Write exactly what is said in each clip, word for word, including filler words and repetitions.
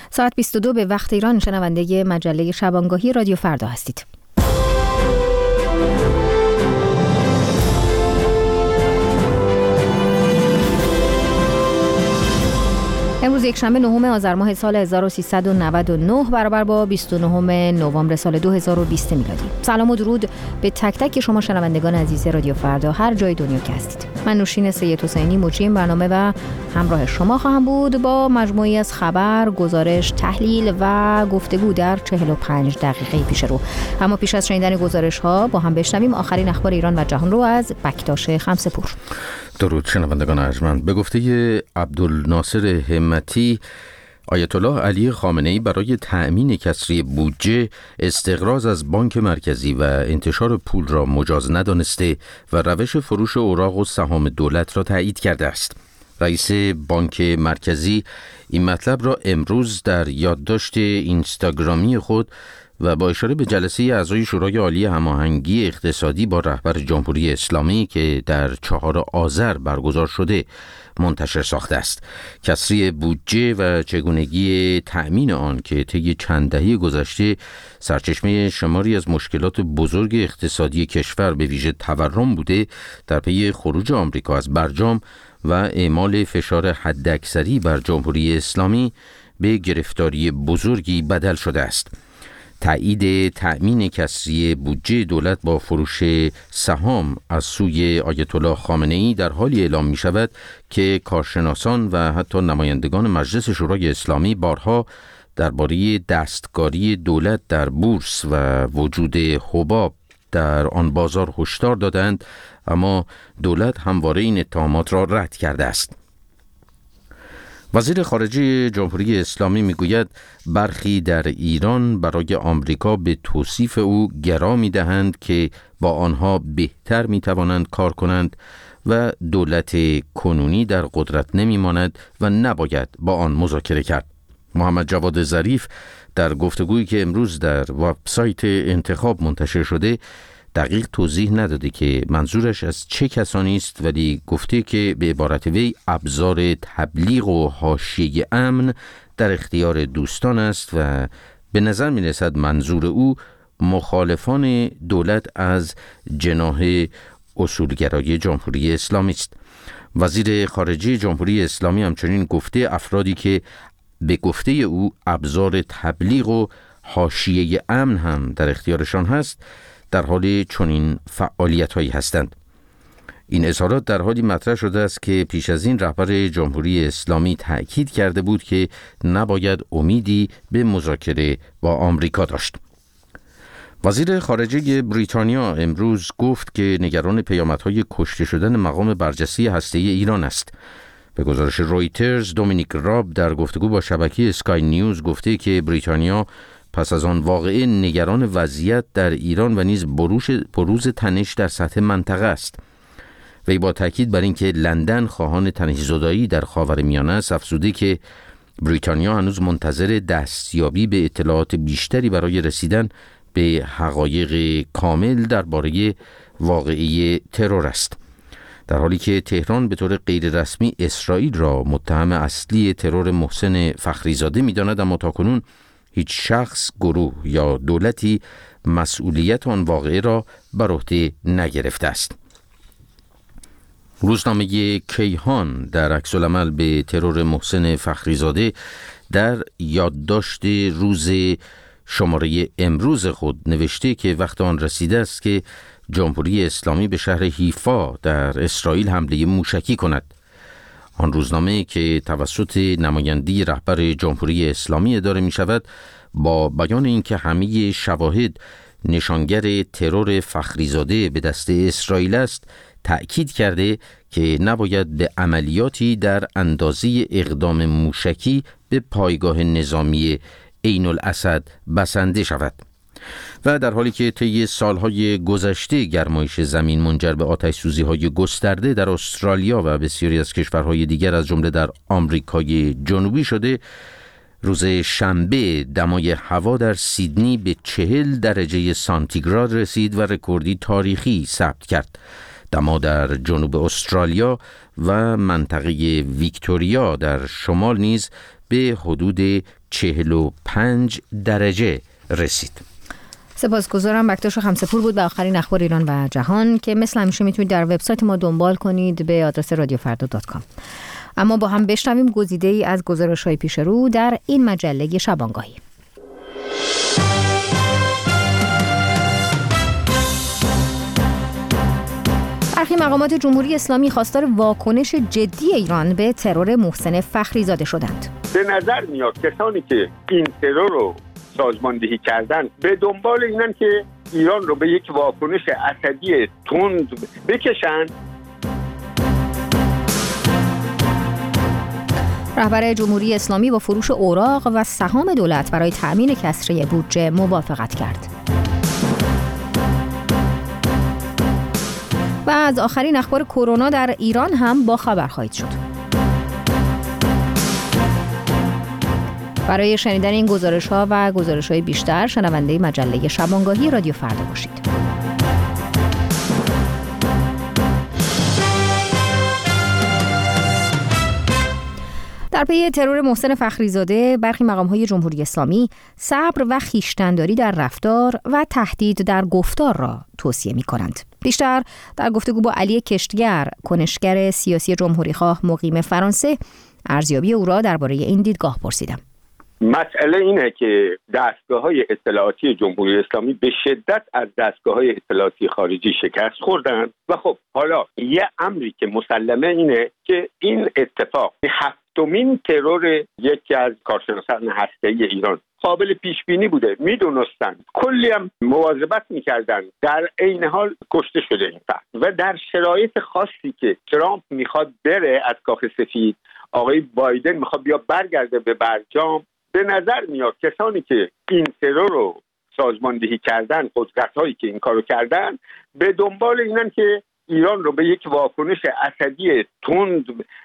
ساعت بیست و دو به وقت ایران، شنونده مجله شبانگاهی رادیو فردا هستید. امروز یک شنبه نهم آذر ماه سال هزار و سیصد و نود و نه برابر با بیست و نهم نوامبر سال دو هزار و بیست میلادی. سلام و درود به تک تک شما شنوندگان عزیز رادیو فردا هر جای دنیا که هستید. من نوشین سید حسینی مجری این برنامه و همراه شما خواهم بود با مجموعی از خبر، گزارش، تحلیل و گفتگو در چهل و پنج دقیقه پیش رو. اما پیش از شنیدن گزارش ها با هم بشنویم آخرین اخبار ایران و جهان رو از بکتاش خمسه‌پور. درود شنوندگان ارجمند. به گفته عبدالناصر همتی، آیت الله علی خامنه‌ای برای تأمین کسری بودجه استقراض از بانک مرکزی و انتشار پول را مجاز ندانسته و روش فروش اوراق و سهام دولت را تایید کرده است. رئیس بانک مرکزی این مطلب را امروز در یادداشت اینستاگرامی خود و با اشاره به جلسه اعضای شورای عالی هماهنگی اقتصادی با رهبر جمهوری اسلامی که در چهار آذر برگزار شده منتشر ساخته است. کسری بودجه و چگونگی تأمین آن که طی چند دهه گذشته سرچشمه شماری از مشکلات بزرگ اقتصادی کشور به ویژه تورم بوده، در پی خروج آمریکا از برجام و اعمال فشار حداکثری بر جمهوری اسلامی به گرفتاری بزرگی بدل شده است. تایید تأمین کسری بودجه دولت با فروش سهام از سوی آیت الله خامنه‌ای در حالی اعلام می شود که کارشناسان و حتی نمایندگان مجلس شورای اسلامی بارها درباره دستکاری دولت در بورس و وجود حباب در آن بازار هشدار دادند، اما دولت همواره این اتهامات را رد کرده است. وزیر خارجه جمهوری اسلامی میگوید برخی در ایران برای آمریکا به توصیف او گرا می‌دهند که با آنها بهتر می‌توانند کار کنند و دولت کنونی در قدرت نمی‌ماند و نباید با آن مذاکره کرد. محمد جواد ظریف در گفتگویی که امروز در وبسایت انتخاب منتشر شده دقیق توضیح نداده که منظورش از چه کسانی است، ولی گفته که به عبارت وی ابزار تبلیغ و حاشیه امن در اختیار دوستان است و به نظر می رسد منظور او مخالفان دولت از جناح اصولگرای جمهوری اسلامی است. وزیر خارجه جمهوری اسلامی همچنین گفته افرادی که به گفته او ابزار تبلیغ و حاشیه امن هم در اختیارشان هست در حال چنین فعالیت‌هایی هستند. این اظهارات در حالی مطرح شده است که پیش از این رهبر جمهوری اسلامی تأکید کرده بود که نباید امیدی به مذاکره با آمریکا داشت. وزیر خارجه بریتانیا امروز گفت که نگران پیامدهای کشته شدن مقام برجسته هسته‌ای ایران است. به گزارش رویترز، دومینیک راب در گفتگو با شبکه اسکای نیوز گفته که بریتانیا پس از آن واقعه نگران وضعیت در ایران و نیز بروز بروز تنش در سطح منطقه است. وی با تاکید بر اینکه لندن خواهان تنش‌زدایی در خاورمیانه است افزوده که بریتانیا هنوز منتظر دستیابی به اطلاعات بیشتری برای رسیدن به حقایق کامل درباره واقعه ترور است. در حالی که تهران به طور غیر رسمی اسرائیل را متهم اصلی ترور محسن فخریزاده می‌داند، اما تاکنون هیچ شخص، گروه یا دولتی مسئولیت آن واقعه را بر عهده نگرفته است. روزنامه کیهان در عکس‌العمل به ترور محسن فخریزاده در یادداشت روز شماره امروز خود نوشته که وقت آن رسیده است که جمهوری اسلامی به شهر حیفا در اسرائیل حمله موشکی کند. آن روزنامه که توسط نمایندگی رهبر جمهوری اسلامی اداره می شود با بیان اینکه همه شواهد نشانگر ترور فخریزاده به دست اسرائیل است تأکید کرده که نباید به عملیاتی در اندازه اقدام موشکی به پایگاه نظامی عین الاسد بسنده شود. و در حالی که طی سالهای گذشته گرمایش زمین منجر به آتش‌سوزی‌های گسترده در استرالیا و بسیاری از کشورهای دیگر از جمله در آمریکای جنوبی شده، روز شنبه دمای هوا در سیدنی به چهل درجه سانتیگراد رسید و رکوردی تاریخی ثبت کرد. دما در جنوب استرالیا و منطقه ویکتوریا در شمال نیز به حدود چهل و پنج درجه رسید. سپاسگزارم. بکتاش خمسپور بود به آخرین اخبار ایران و جهان که مثل همیشه میتونید در وبسایت ما دنبال کنید به آدرس رادیو فردا دات کام. اما با هم بشنویم گزیده ای از گزارش‌های پیش رو در این مجله شبانگاهی. برخی مقامات جمهوری اسلامی خواستار واکنش جدی ایران به ترور محسن فخریزاده شدند. به نظر میاد کسانی که این ترور رو سازماندهی کردن به دنبال اینن که ایران رو به یک واکنش اسدی تند بکشن. رهبر جمهوری اسلامی با فروش اوراق و سهام دولت برای تأمین کسری بودجه موافقت کرد. و از آخرین اخبار کرونا در ایران هم با خبر خواهید شد. برای شنیدن این گزارش‌ها و گزارش‌های بیشتر شنونده مجله شبانگاهی رادیو فردا باشید. در پی ترور محسن فخریزاده برخی مقام‌های جمهوری اسلامی صبر و خویشتن‌داری در رفتار و تهدید در گفتار را توصیه می‌کنند. بیشتر در گفتگو با علی کشتگر، کنشگر سیاسی جمهوری‌خواه مقیم فرانسه، ارزیابی او را درباره این دیدگاه پرسیدم. مسئله اینه که دستگاه‌های اطلاعاتی جمهوری اسلامی به شدت از دستگاه‌های اطلاعاتی خارجی شکست خوردن و خب حالا یه امری که مسلمه اینه که این اتفاق هفتمین ترور یکی از کارشناسان هسته‌ای ایران قابل پیش بینی بوده. میدونستن، کلی هم مواظبت میکردن، در عین حال کشته شده این فرد و در شرایط خاصی که ترامپ میخواد بره از کاخ سفید، آقای بایدن میخواد بیا برگرده به برجام. به نظر میاد کسانی که این ترور رو سازماندهی کردن، قدرت‌هایی که این کارو کردن، به دنبال اینن که ایران رو به یک واکنش اسدی تند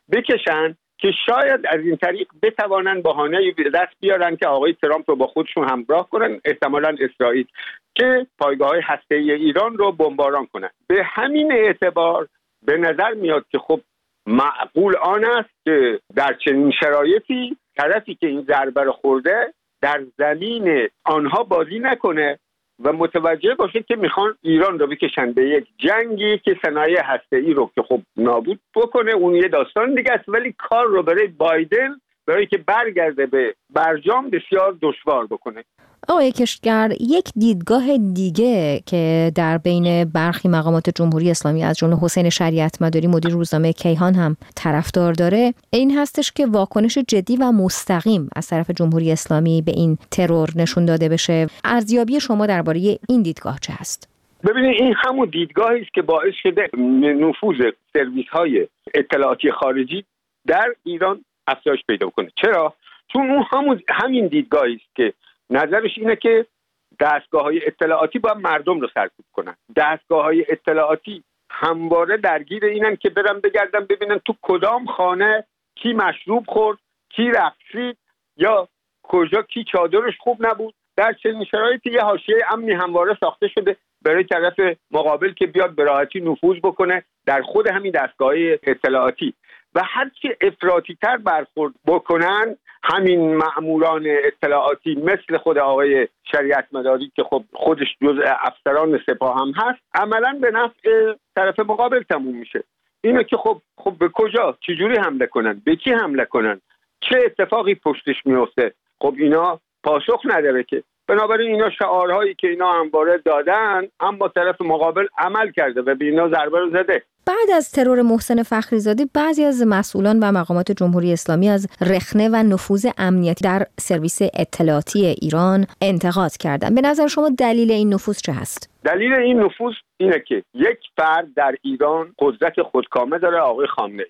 بکشن که شاید از این طریق بتوانن بهانه‌ای به دست بیارن که آقای ترامپ رو با خودشون همراه کنن، احتمالاً اسرائیل، که پایگاه‌های هسته‌ای ایران رو بمباران کنن. به همین اعتبار به نظر میاد که خب معقول آن است که در چنین شرایطی طرفی که این ضربه رو خورده در زمین آنها بازی نکنه و متوجه باشه که میخوان ایران رو بکشن به یک جنگی که صنایع هسته‌ای رو که خب نابود بکنه. اون یه داستان دیگه است، ولی کار رو برای بایدن برای که برگرده به برجام بسیار دشوار بکنه. آقای کشتگر، یک دیدگاه دیگه که در بین برخی مقامات جمهوری اسلامی از جمله حسین شریعت مداری مدیر روزنامه کیهان هم طرفدار داره این هستش که واکنش جدی و مستقیم از طرف جمهوری اسلامی به این ترور نشون داده بشه. ارزیابی شما درباره این دیدگاه چه هست؟ ببینید این همون دیدگاهی است که باعث شده نفوذ سرویس‌های اطلاعاتی خارجی در ایران افزایش پیدا کنه. چرا؟ چون اون همون همین دیدگاهی است که نظرش اینه که دستگاه‌های اطلاعاتی باید مردم رو سرکوب کنن. دستگاه‌های اطلاعاتی همواره درگیر اینن که برن بگردن ببینن تو کدام خانه کی مشروب خورد، کی رقصید، یا کجا کی چادرش خوب نبود. در چنین شرایطی یه حاشیه امنی همواره ساخته شده برای طرف مقابل که بیاد به راحتی نفوذ بکنه در خود همین دستگاه‌های اطلاعاتی و هرچی افراطی‌تر برخورد بکنن همین مأموران اطلاعاتی مثل خود آقای شریعت مداری که خب خودش جزء افسران سپاه هم هست، عملاً به نفع طرف مقابل تموم میشه. اینه که خب خب به کجا چجوری حمله کنن، به کی حمله کنن، چه اتفاقی پشتش میفته، خب اینا پاسخ نداره که. بنابراین اینا شعارهایی که اینا همواره دادن اما طرف مقابل عمل کرده و به اینا ضربه رو زده. بعد از ترور محسن فخریزاده بعضی از مسئولان و مقامات جمهوری اسلامی از رخنه و نفوذ امنیتی در سرویس اطلاعاتی ایران انتقاد کردند. به نظر شما دلیل این نفوذ چه هست؟ دلیل این نفوذ اینه که یک فرد در ایران قدرت خودکامه داره، آقای خامنه‌ای.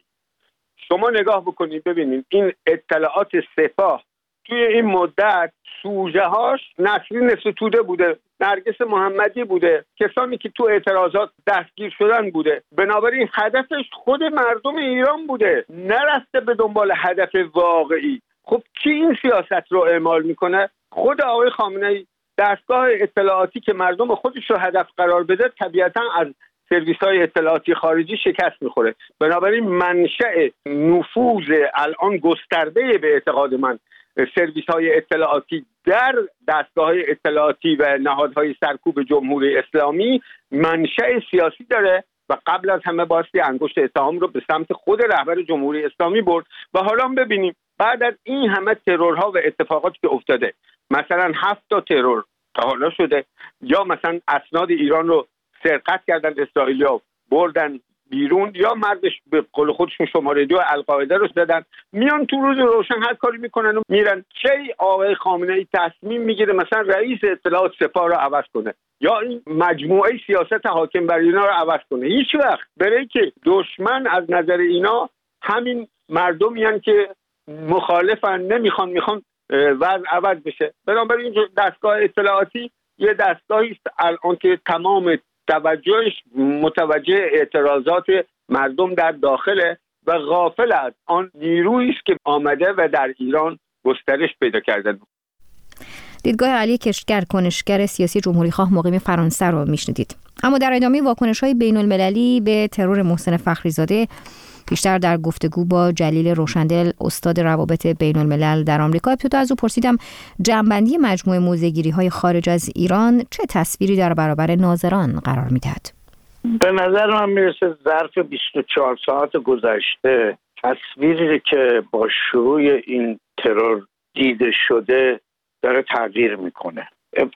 شما نگاه بکنید ببینید این اطلاعات سپاه توی این مدت سوژه هاش نسرین ستوده بوده، نرگس محمدی بوده، کسانی که تو اعتراضات دستگیر شدن بوده. بنابراین هدفش خود مردم ایران بوده، نرسته به دنبال هدف واقعی. خب کی این سیاست رو اعمال میکنه؟ خود آقای خامنه‌ای. دستگاه اطلاعاتی که مردم خودش رو هدف قرار بده طبیعتا از سرویس‌های اطلاعاتی خارجی شکست می‌خوره. بنابراین منشأ نفوذ الان گسترده به اعتقاد من سرویس‌های اطلاعاتی در دستگاه‌های اطلاعاتی و نهادهای سرکوب جمهوری اسلامی منشأ سیاسی داره و قبل از همه باستی انگشت اتهام رو به سمت خود رهبر جمهوری اسلامی برد. و حالا ببینیم بعد از این همه ترورها و اتفاقاتی که افتاده، مثلا هفت تا ترور تا حالا شده، یا مثلا اسناد ایران رو سرقت کردن اسرائیلی‌ها بردن بیرون، یا مردش به قول خودشون شماره دو القاعده رو زدن، میان تو روز روشن هر کاری میکنن و میرن. چه آقای خامنه‌ای تصمیم میگیره مثلا رئیس اطلاعات سپاه رو عوض کنه یا این مجموعه سیاست حاکم بر اینا رو عوض کنه؟ هیچ وقت. برای که دشمن از نظر اینا همین مردمیان که مخالفن، نمیخوان، میخوان وضع عوض بشه. بنابراین دستگاه اطلاعاتی یه دستگاهی است الان که تمام توجهش متوجه اعتراضات مردم در داخله و غافل از آن نیرویی است که آمده و در ایران گسترش پیدا کرده. دیدگاه علی کشتگر، کنشگر سیاسی جمهوری خواه مقیم فرانسه رو میشنیدید. اما در ادامه واکنش‌های بین‌المللی به ترور محسن فخریزاده بیشتر در گفتگو با جلیل روشندل، استاد روابط بین‌الملل در آمریکا، ابتدا از او پرسیدم جمع‌بندی مجموعه موضع‌گیری‌های خارج از ایران چه تصویری در برابر ناظران قرار می‌دهد؟ به نظر من میرسه ظرف بیست و چهار ساعت گذشته تصویری که با شروع این ترور دیده شده داره تغییر میکنه.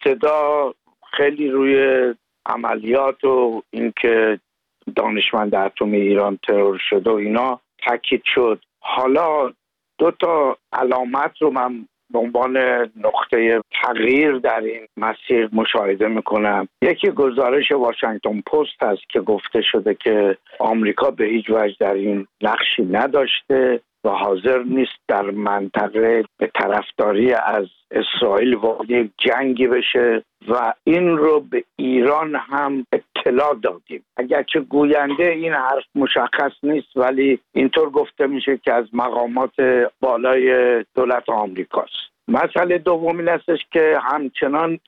ابتدا خیلی روی عملیات و اینکه دانشمند اتمی ایران ترور شده و اینا تاکید شد. حالا دو تا علامت رو من به عنوان نقطه تغییر در این مسیر مشاهده میکنم. یکی گزارش واشنگتن پست هست که گفته شده که آمریکا به هیچ وجه در این نقشی نداشته و حاضر نیست در منطقه به طرفداری از اسرائیل وارد یک جنگی بشه و این رو به ایران هم اطلاع دادیم. اگرچه گوینده این حرف مشخص نیست، ولی اینطور گفته میشه که از مقامات بالای دولت آمریکاست. مسئله دومی هستش که همچنان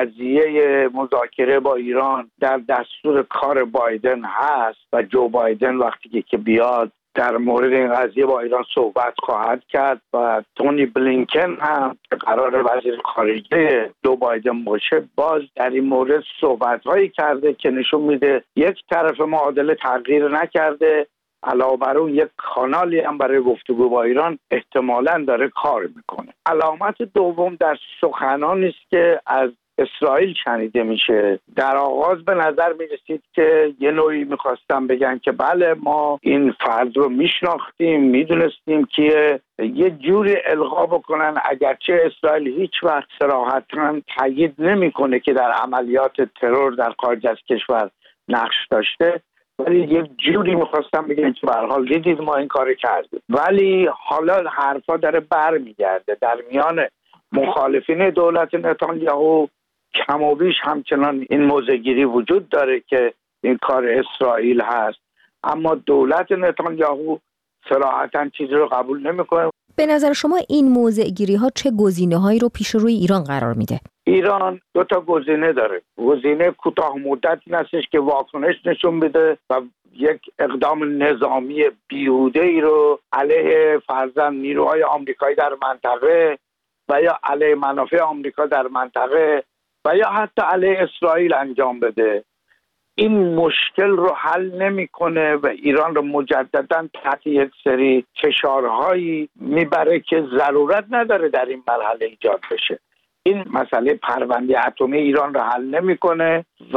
قضیه مذاکره با ایران در دستور کار بایدن هست و جو بایدن وقتی که بیاد در مورد این قضیه با ایران صحبت خواهد کرد و تونی بلینکن هم که قرار وزیر خارجه جو بایدن باشه باز در این مورد صحبت هایی کرده که نشون میده یک طرف معادله تغییر نکرده، علاوه بر اون یک کانالی هم برای گفتگو با ایران احتمالاً داره کار میکنه. علامت دوم در سخنانی است که از اسرائیل شنیده میشه. در آغاز به نظر میرسید که یه نوعی میخواستم بگن که بله ما این فرد رو میشناختیم، میدونستیم که یه جوری القا بکنن، اگرچه اسرائیل هیچ وقت صراحتاً تایید نمیکنه که در عملیات ترور در خارج از کشور نقش داشته، ولی یه جوری میخواستم بگن که به هر حال دیدید ما این کار کردیم. ولی حالا حرفا داره برمیگرده در میان مخالفین دولت نتانیاهو کم و بیش همچنان این موضع‌گیری وجود داره که این کار اسرائیل هست، اما دولت نتانیاهو صراحتاً چیزی رو قبول نمیکنه. به نظر شما این موضع‌گیری ها چه گزینه‌هایی رو پیش روی ایران قرار میده؟ ایران دو تا گزینه داره. گزینه کوتاه مدت این هستش که واکنش نشون بده و یک اقدام نظامی بیهوده ای رو علیه فرضاً نیروهای آمریکایی در منطقه و یا علیه منافع آمریکا در منطقه و یا حتی علیه اسرائیل انجام بده. این مشکل رو حل نمیکنه و ایران رو مجددا تحت یک سری فشارهایی میبره که ضرورت نداره در این مرحله ایجاد بشه. این مسئله پرونده اتمی ایران رو حل نمیکنه و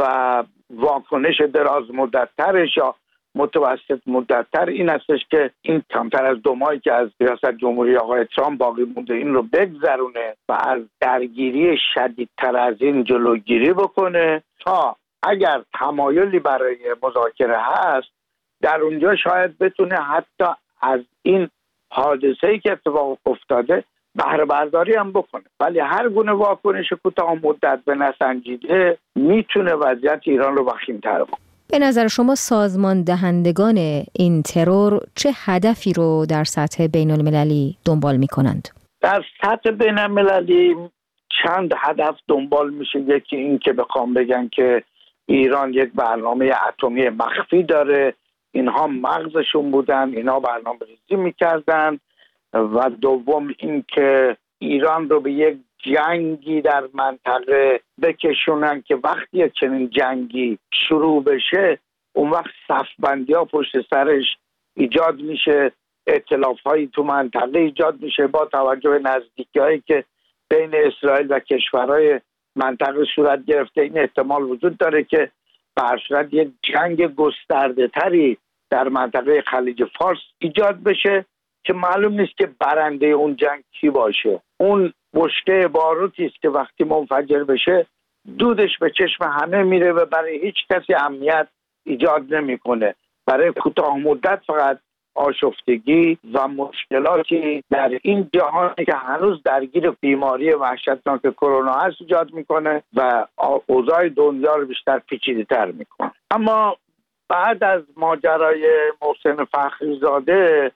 واکنش دراز مدت‌ترش یا متوسط مدت‌تر این هستش که این کمتر از دو ماهی که از ریاست جمهوری آقای ترامپ باقی مونده این رو بگذرونه و از درگیری شدیدتر از این جلوگیری بکنه تا اگر تمایلی برای مذاکره هست در اونجا شاید بتونه حتی از این حادثه‌ای که اتفاق افتاده بهره برداری هم بکنه. ولی هر گونه واکنش کوتاه مدت به نسنجیده میتونه وضعیت ایران رو وخیم‌تر کنه. به نظر شما سازمان دهندگان این ترور چه هدفی رو در سطح بین المللی دنبال می کنند؟ در سطح بین المللی چند هدف دنبال میشه. یکی این که بخوام بگن که ایران یک برنامه اتمی مخفی داره، اینها مغزشون بودن، اینها برنامه ریزی میکردن. و دوم اینکه ایران رو به یک جنگی در منطقه بکشونن که وقتی چنین جنگی شروع بشه اون وقت صفبندی ها پشت سرش ایجاد میشه، ائتلاف هایی تو منطقه ایجاد میشه. با توجه به نزدیکی هایی که بین اسرائیل و کشورهای منطقه صورت گرفته این احتمال وجود داره که به هر صورت یک جنگ گسترده تری در منطقه خلیج فارس ایجاد بشه که معلوم نیست که برنده اون جنگ کی باشه. اون بشکه باروتی است که وقتی منفجر بشه دودش به چشم همه میره و برای هیچ کسی امنیت ایجاد نمیکنه. برای کوتاه مدت فقط آشفتگی و مشکلاتی در این جهانی که هنوز درگیر بیماری وحشتناک کرونا هست ایجاد میکنه و اوضاع دنیا رو بیشتر پیچیده‌تر میکنه. اما بعد از ماجرای محسن فخریزاده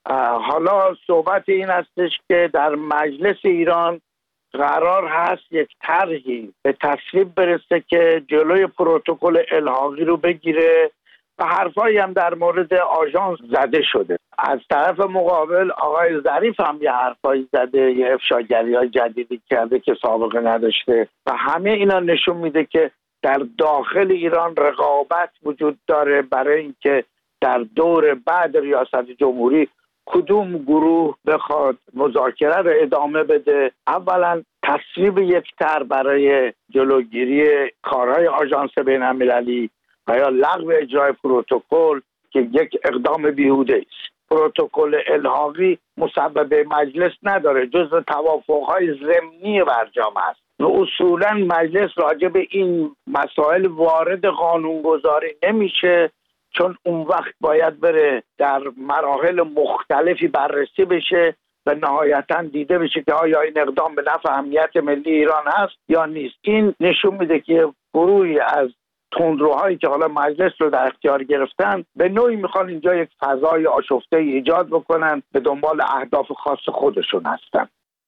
حالا صحبت این هستش که در مجلس ایران قرار هست یک طرحی به تصویب برسه که جلوی پروتکل الحاقی رو بگیره و حرفایی هم در مورد آژانس زده شده. از طرف مقابل آقای ظریف هم یه حرفایی زده، یه افشاگری‌های جدیدی کرده که سابقه نداشته و همه اینا نشون میده که در داخل ایران رقابت وجود داره برای اینکه در دور بعد ریاست جمهوری کدوم گروه بخواد مذاکره رو ادامه بده. اولا تصویب یک طرح برای جلوگیری کارهای آژانس بین‌المللی و یا لغو اجرای پروتکل که یک اقدام بیهوده است. پروتکل الحاقی مسبب مجلس نداره، جزو توافق‌های ضمنی برجام است و اصولا مجلس راجع به این مسائل وارد قانونگذاری نمیشه، چون اون وقت باید بره در مراحل مختلفی بررسی بشه و نهایتاً دیده بشه که آیا این اقدام به نفع امنیت ملی ایران هست یا نیست. این نشون میده که گروهی از تندروهایی که حالا مجلس رو در اختیار گرفتن به نوعی میخوان اینجا یک فضای آشفته ایجاد بکنن، به دنبال اهداف خاص خودشون هستن.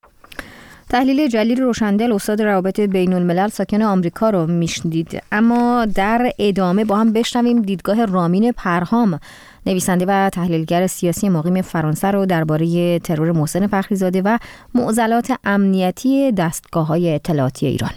تحلیل جلیل روشندل استاد روابط بین الملل ساکن آمریکا رو میشنید. اما در ادامه با هم بشنویم دیدگاه رامین پرهام نویسنده و تحلیلگر سیاسی مقیم فرانسه رو درباره ترور محسن فخریزاده و معضلات امنیتی دستگاه‌های اطلاعاتی ایران.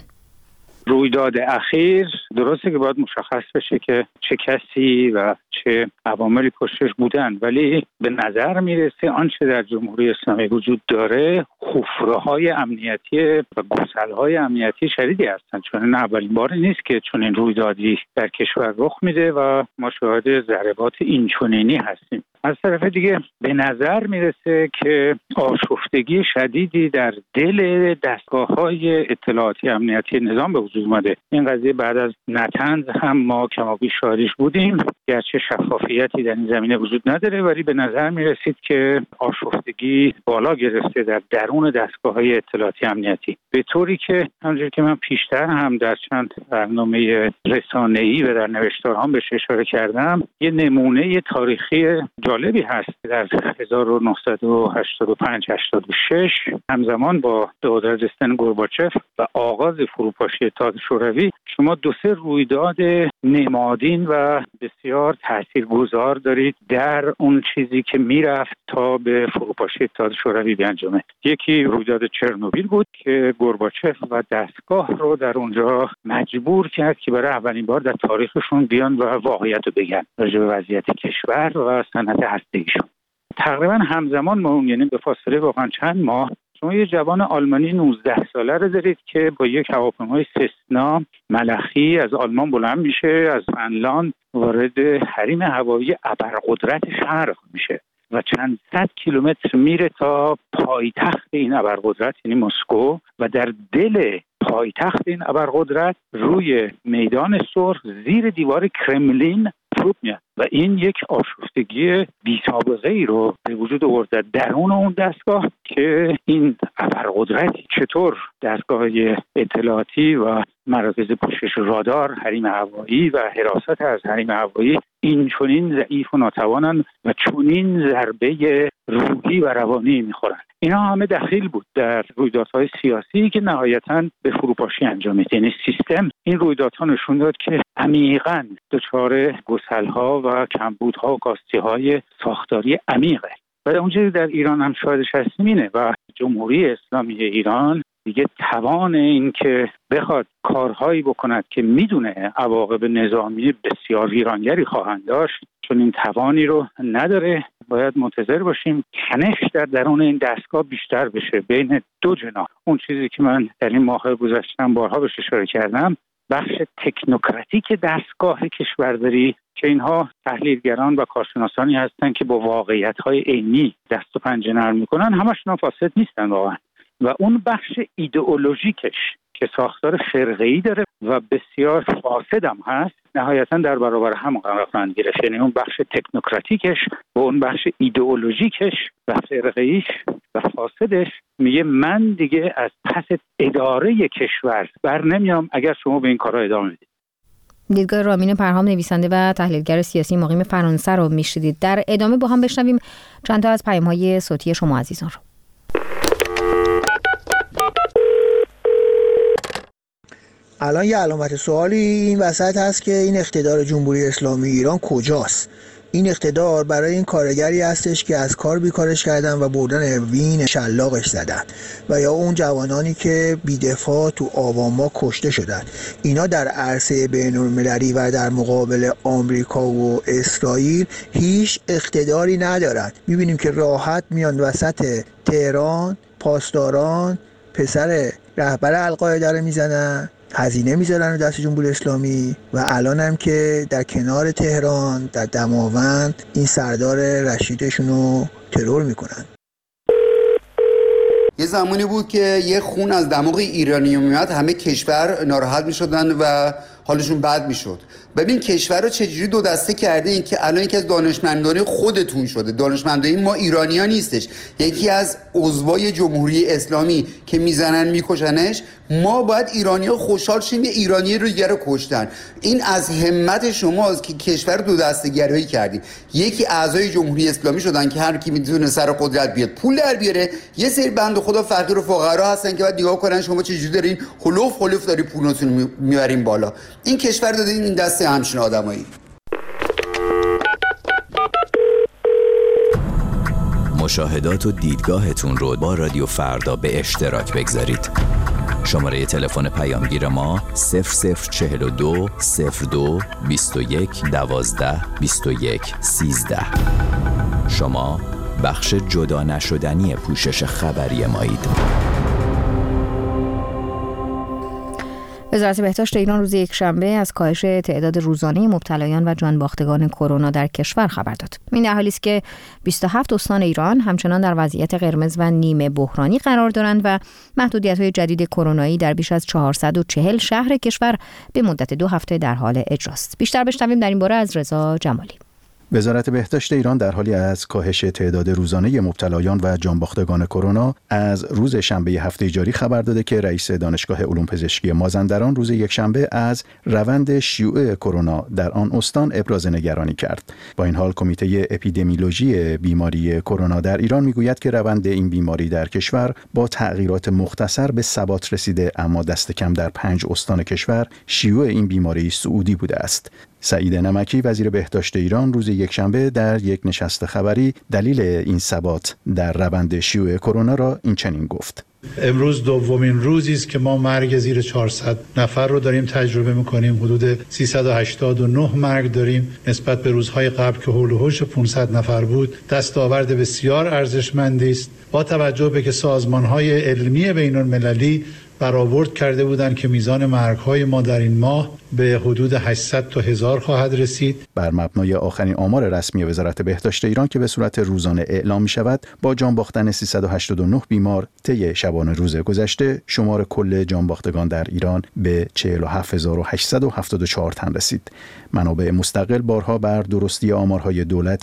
رویداد اخیر درسته که باید مشخص بشه که چه کسی و چه عواملی پشتش بودن، ولی به نظر میرسه آنچه در جمهوری اسلامی وجود داره خفره‌های امنیتی و گسل‌های امنیتی شدیدی هستند، چون این اولین بار نیست که چون این رویدادی در کشور رخ میده و ما شاهد ضربات اینچنینی هستیم. از طرف دیگه به نظر میرسه که آشفتگی شدیدی در دل دستگاه‌های اطلاعاتی امنیتی نظام به وجود اومده. این قضیه بعد از نتنز هم ما کمابیش شاهدش بودیم، گرچه شفافیتی در این زمینه وجود نداره، ولی به نظر میرسید که آشفتگی بالا گرفته در درون دستگاه‌های اطلاعاتی امنیتی، به طوری که همونجوری که من پیشتر هم در چند برنامه رسانه‌ای و در نوشتارهام بهش اشاره کردم، یه نمونه تاریخی جالبی هست. در هزار و نهصد و هشتاد و پنج هشتاد و شش همزمان با به قدرت رسیدن گورباچف و آغاز فروپاشی اتحاد شوروی شما دو سه رویداد نمادین و بسیار تاثیرگذار دارید در اون چیزی که میرفت تا به فروپاشی اتحاد شوروی بیانجامه. یکی رویداد چرنوبیل بود که گورباچف و دستگاه رو در اونجا مجبور کرد که برای اولین بار در تاریخشون بیان و واقعیت رو بگن راجع به وضعیت کشور و صنعت هسته‌ایشون. تقریبا همزمان ما یعنی به فاصله واقعا چند ماه شما یه جوان آلمانی نوزده ساله رو دارید که با یک هواپیمای سسنا ملخی از آلمان بلند میشه، از فنلاند وارد حریم هوایی ابرقدرت شرق میشه و چند صد کیلومتر میره تا پایتخت این ابرقدرت یعنی مسکو و در دل پایتخت این ابرقدرت روی میدان سرخ زیر دیوار کرملین فرود میاد و این یک آشفتگی بی سابقه ای رو به وجود آورده درون اون دستگاه که این ابرقدرت چطور دستگاه اطلاعاتی و مراکز پوشش رادار، حریم هوایی و حراست از حریم هوایی این چنین ضعیف و ناتوانن و چنین ضربه روحی و روانی میخورن. اینا همه دخیل بود در رویدادهای سیاسی که نهایتاً به فروپاشی انجامید. یعنی سیستم این رویدادها نشون داد که عمیقاً دچار گسل‌ها و کمبودها و کاستی‌های ساختاری عمیقه. و اونجوری در ایران هم شاهدش هستیم اینه و جمهوری اسلامی ایران دیگه توان این که بخواد کارهایی بکند که میدونه عواقب نظامی بسیار ویرانگری خواهند داشت، چون این توانی رو نداره. باید منتظر باشیم کنش در درون این دستگاه بیشتر بشه بین دو جناح. اون چیزی که من در این ماه گذشتم بارها بهش اشاره کردم، بخش تکنوکراتیک دستگاه کشورداری که اینها تحلیلگران و کارشناسانی هستند که با واقعیت‌های عینی دست و پنجه نرم می‌کنن، همشون فاسد نیستن واقعا. و اون بخش ایدئولوژیکش که ساختار فرقه‌ای داره و بسیار فاسد هم هست، نهایتاً در برابر هم قرار خواهند گرفت. یعنی اون بخش تکنوکراتیکش و اون بخش ایدئولوژیکش و فرقه‌ایش و فاسدش میگه من دیگه از پس اداره کشور بر نمیام اگر شما به این کارا ادامه بدید. دیدگاه رامین پرهام، نویسنده و تحلیلگر سیاسی مقیم فرانسه رو میشنیدید. در ادامه با هم بشنویم چند تا از پیام‌های صوتی شما عزیزان رو. الان یه علامت سوالی این وسط هست که این اقتدار جمهوری اسلامی ایران کجاست؟ این اقتدار برای این کارگری هستش که از کار بیکارش کردن و بردن وین شلاقش زدن، و یا اون جوانانی که بی‌دفاع تو آواما کشته شدن. اینا در عرصه بین‌المللی و در مقابل آمریکا و اسرائیل هیچ اقتداری ندارن. میبینیم که راحت میان وسط تهران پاسداران پسر رهبر القاعده رو میزنن، هزینه میذارن دست جمهوری اسلامی، و الان هم که در کنار تهران در دماوند این سردار رشیدشون رو ترور میکنن. یه زمانی بود که یه خون از دماغ ایرانی میاد همه کشور ناراحت میشدن و حالشون بد میشد. ببین کشور رو چجوری دو دسته کرده این که الان یکی از دانشمندان خودتون شده. دانشمندان ما ایرانی‌ها نیستش، یکی از عضوای جمهوری اسلامی که میزنن میکشنش. ما باید ایرانی‌ها خوشحال شیم یه ایرانی رو دیگه رو کشتن. این از همت شماست که کشور رو دو دسته گرایی کردی. یکی اعضای جمهوری اسلامی شدن که هر کی میتونه سر قدرت بیاد پول در بیاره، یه سری بنده خدا فقیر و فقرا هستن که بعد نگاه کنن شما چجوری دارین خلوف خلوف داری پولاتون میبرین بالا. این کشور دادین این دسته همچین آدمایی. مشاهدات و دیدگاهتون رو با رادیو فردا به اشتراک بگذارید. شماره تلفن پیامگیر ما صفر صفر چهل و دو صفر دو بیست و یک دوازده بیست و یک سیزده. شما بخش جدا نشدنی پوشش خبری مایید. وزارت بهداشت ایران روز یکشنبه از کاهش تعداد روزانه مبتلایان و جانباختگان کرونا در کشور خبر داد. این در حالی است که بیست و هفت استان ایران همچنان در وضعیت قرمز و نیمه بحرانی قرار دارند و محدودیت‌های جدید کرونایی در بیش از چهارصد و چهل شهر کشور به مدت دو هفته در حال اجراست. بیشتر بشنویم در این باره از رضا جمالی. وزارت بهداشت ایران در حالی از کاهش تعداد روزانه مبتلایان و جانباختگان کرونا از روز شنبه هفته جاری خبر داده که رئیس دانشگاه علوم پزشکی مازندران روز یکشنبه از روند شیوع کرونا در آن استان ابراز نگرانی کرد. با این حال کمیته اپیدمیولوژی بیماری کرونا در ایران میگوید که روند این بیماری در کشور با تغییرات مختصر به ثبات رسیده، اما دست کم در پنج استان کشور شیوع این بیماری صعودی بوده است. سعید نمکی وزیر بهداشت ایران روز یکشنبه در یک نشست خبری دلیل این ثبات در روند شیوع کرونا را این چنین گفت: امروز دومین روزی است که ما مرگ زیر چهارصد نفر رو داریم تجربه می‌کنیم. حدود سیصد و هشتاد و نه مرگ داریم نسبت به روزهای قبل که حول و حوش پانصد نفر بود. دستاورد بسیار ارزشمندی است با توجه به که سازمان‌های علمی بین‌المللی برآورد کرده بودند که میزان مرگ‌های ما در این ماه به حدود هشتصد تا هزار خواهد رسید. بر مبنای آخرین آمار رسمی وزارت بهداشت ایران که به صورت روزانه اعلام می شود، با جان باختن سیصد و هشتاد و نه بیمار طی شبانه روز گذشته، شمار کل جان باختگان در ایران به چهل و هفت هزار و هشتصد و هفتاد و چهار تن رسید. منابع مستقل بارها بر درستی آمارهای دولتی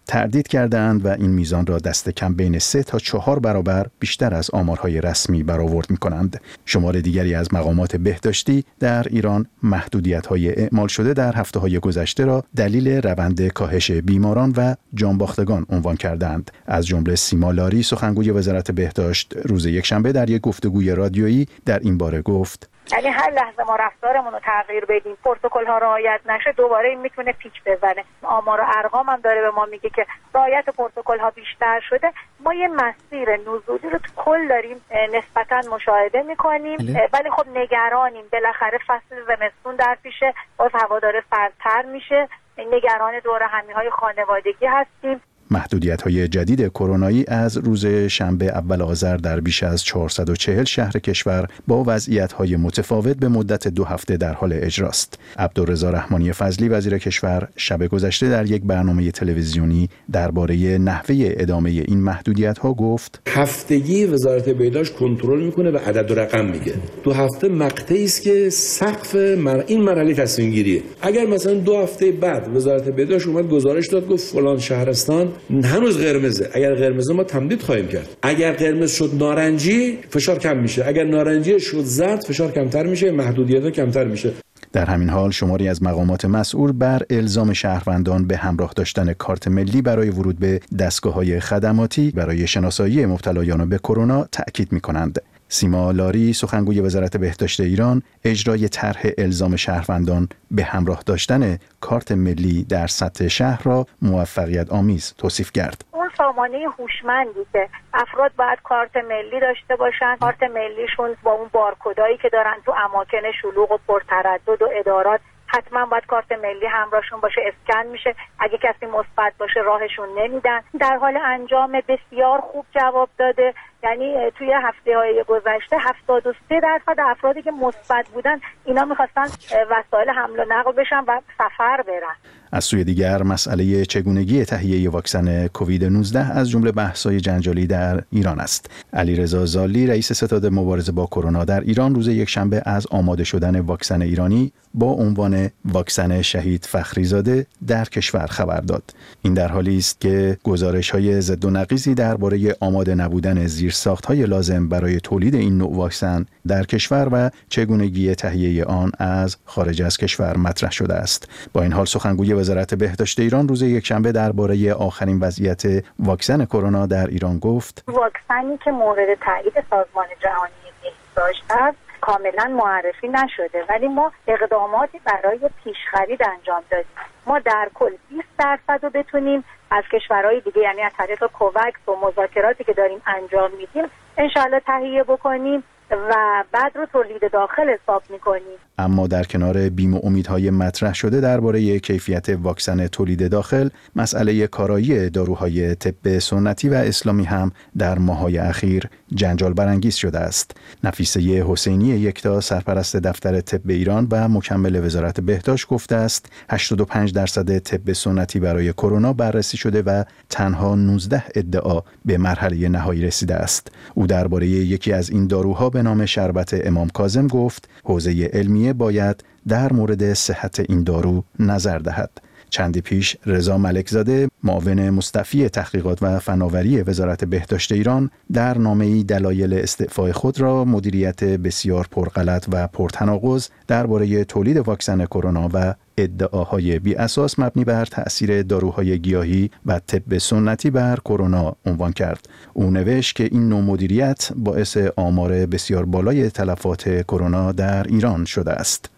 تردید کردند و این میزان را دست کم بین سه تا چهار برابر بیشتر از آمارهای رسمی برآورد می‌کنند. شمار دیگری از مقامات بهداشتی در ایران محدودیت‌های اعمال شده در هفته‌های گذشته را دلیل روند کاهش بیماران و جانباختگان عنوان کردند. از جمله سیما لاری سخنگوی وزارت بهداشت روز یکشنبه در یک گفتگوی رادیویی در این باره گفت: یعنی هر لحظه ما رفتارمون رو تغییر بدیم، پروتکل ها رعایت نشه، دوباره این میتونه پیک بزنه. آمار و ارقام هم داره به ما میگه که رعایت پروتکل ها بیشتر شده. ما یه مسیر نزولی رو تو کل داریم نسبتا مشاهده میکنیم، ولی خب نگرانیم. بالاخره فصل زمستون در پیشه، باز هوا داره سردتر میشه، نگران دور همی های خانوادگی هستیم. محدودیت‌های جدید کرونایی از روز شنبه اول آذر در بیش از چهارصد و چهل شهر کشور با وضعیت‌های متفاوت به مدت دو هفته در حال اجراست. عبدالرضا رحمانی فضلی وزیر کشور شب گذشته در یک برنامه تلویزیونی درباره نحوه ادامه این محدودیت‌ها گفت: هفتگی وزارت بهداشت کنترل می‌کنه و عدد و رقم میگه. دو هفته مقطعی است که سقف مر... این مرحله تصمیم گیریه. اگر مثلا دو هفته بعد وزارت بهداشت اومد گزارش داد گفت فلان شهرستان هنوز قرمزه، اگر قرمزه ما تمدید خواهیم کرد. اگر قرمز شد نارنجی فشار کم میشه، اگر نارنجی شد زرد فشار کمتر میشه، محدودیت‌ها کمتر میشه. در همین حال شماری از مقامات مسئول بر الزام شهروندان به همراه داشتن کارت ملی برای ورود به دستگاه‌های خدماتی برای شناسایی مبتلایان به کرونا تأکید می‌کنند. سیما لاری سخنگوی وزارت بهداشت ایران اجرای طرح الزام شهروندان به همراه داشتن کارت ملی در سطح شهر را موفقیت آمیز توصیف کرد. اون سامانه هوشمندی که افراد باید کارت ملی داشته باشن، کارت ملیشون با اون بارکدایی که دارن تو اماکن شلوغ و پرتردد و ادارات حتما باید کارت ملی همراهشون باشه، اسکن میشه. اگه کسی مثبت باشه راهشون نمیدن. در حال انجام بسیار خوب جواب داده. یعنی توی هفته‌های گذشته هفتاد و سه درصد افرادی که مثبت بودن اینا می‌خواستن وسایل حمل و نقل بشن و سفر برن. از سوی دیگر مسئله چگونگی تهیه واکسن کووید نوزده از جمله بحث‌های جنجالی در ایران است. علیرضا زالی رئیس ستاد مبارزه با کرونا در ایران روز یکشنبه از آماده شدن واکسن ایرانی با عنوان واکسن شهید فخریزاده در کشور خبر داد. این در حالی است که گزارش‌های ضد و نقیضی درباره آماده نبودن زیرساخت‌های لازم برای تولید این نوع واکسن در کشور و چگونگی تهیه آن از خارج از کشور مطرح شده است. با این حال سخنگوی وزارت بهداشت ایران روز یکشنبه درباره آخرین وضعیت واکسن کرونا در ایران گفت: واکسنی که مورد تایید سازمان جهانی بهداشت است کاملا معرفی نشده، ولی ما اقداماتی برای پیشخرید انجام دادیم. ما در کل بیست درصد رو بتونیم از کشورهای دیگه، یعنی از طریق کووکس و مذاکراتی که داریم انجام میدیم انشالله تهیه بکنیم و بعد رو تولید داخل حساب میکنیم. اما در کنار بیم و امیدهای مطرح شده درباره کیفیت واکسن تولید داخل، مسئله کارایی داروهای طب سنتی و اسلامی هم در ماه‌های اخیر جنجال برانگیز شده است. نفیسه حسینی یکتا سرپرست دفتر طب ایران و مکمل وزارت بهداشت گفته است هشتاد و پنج درصد طب سنتی برای کرونا بررسی شده و تنها نوزده ادعا به مرحله نهایی رسیده است. او درباره یکی از این داروها به نام شربت امام کاظم گفت حوزه علمیه باید در مورد صحت این دارو نظر دهد. چندی پیش رضا ملکزاده معاون مستفی تحقیقات و فناوری وزارت بهداشت ایران در نامه‌ای دلایل استعفای خود را مدیریت بسیار پرغلط و پرتناقض درباره تولید واکسن کرونا و ادعاهای بی اساس مبنی بر تأثیر داروهای گیاهی و طب سنتی بر کرونا عنوان کرد. او نوشت که این نوع مدیریت باعث آمار بسیار بالای تلفات کرونا در ایران شده است.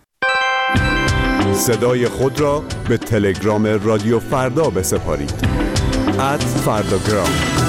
صدای خود را به تلگرام رادیو فردا بسپارید. ات فرداگرام.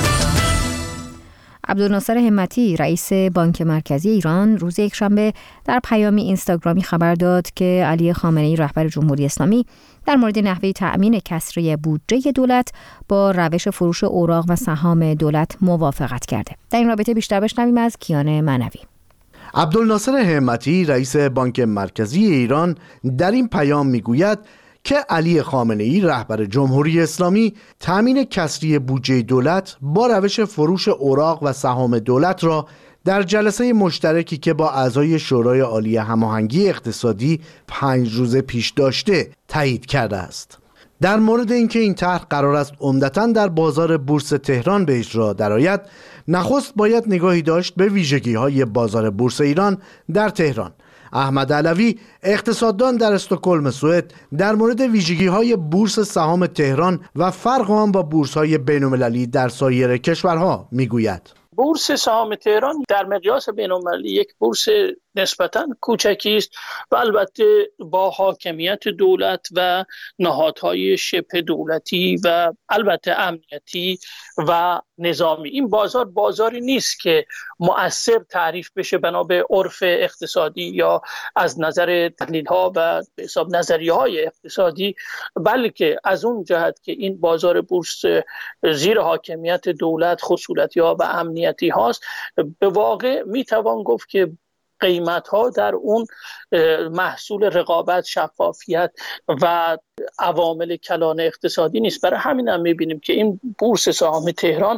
عبدالناصر همتی رئیس بانک مرکزی ایران روز یکشنبه در پیامی اینستاگرامی خبر داد که علی خامنه‌ای رهبر جمهوری اسلامی در مورد نحوه تأمین کسری بودجه دولت با روش فروش اوراق و سهام دولت موافقت کرده. در این رابطه بیشتر بشنویم از کیان معنوی. عبدالناصر همتی رئیس بانک مرکزی ایران در این پیام میگوید که علی خامنه‌ای رهبر جمهوری اسلامی تأمین کسری بودجه دولت با روش فروش اوراق و سهام دولت را در جلسه مشترکی که با اعضای شورای عالی هماهنگی اقتصادی پنج روز پیش داشته تایید کرده است. در مورد اینکه این طرح قرار است عمدتاً در بازار بورس تهران به اجرا درآید، نخست باید نگاهی داشت به ویژگی‌های بازار بورس ایران در تهران. احمد علوی، اقتصاددان در استکهلم سوئد، در مورد ویژگی‌های بورس سهام تهران و فرق آن با بورس‌های بین‌المللی در سایر کشورها میگوید. بورس سهام تهران در مقیاس بین‌المللی یک بورس نسبتاً کوچکی است و البته با حاکمیت دولت و نهادهای شبه دولتی و البته امنیتی و نظامی. این بازار بازاری نیست که مؤثر تعریف بشه بنا به عرف اقتصادی یا از نظر تحلیل‌ها و به حساب نظریه‌های اقتصادی، بلکه از اون جهت که این بازار بورس زیر حاکمیت دولت، خصوصی‌ها و امنیتی هاست، به واقع میتوان گفت که قیمت ها در اون محصول رقابت، شفافیت و عوامل کلان اقتصادی نیست. برای همین هم میبینیم که این بورس سهام تهران